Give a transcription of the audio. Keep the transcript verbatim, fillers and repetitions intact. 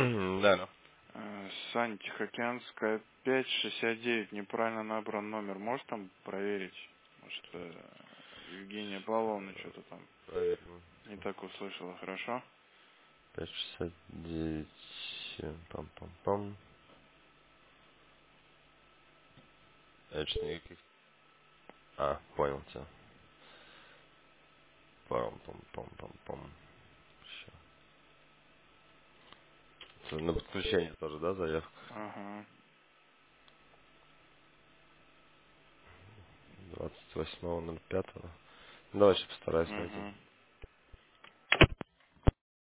Да, ну. Э, Сань, Тихоокеанская, пять шестьдесят девять, неправильно набран номер. Можешь там проверить? Может, э, Евгения Павловна что-то там Проверим. не так услышала, хорошо? пять шестьдесят девять. Пам-пам-пам. Это что, никаких... А, понял тебя. Пам-пам-пам-пам-пам. Всё. На подключение тоже, да, заявка? Ага. двадцать восьмого ноль пятого. Давай сейчас постараюсь найти. Угу.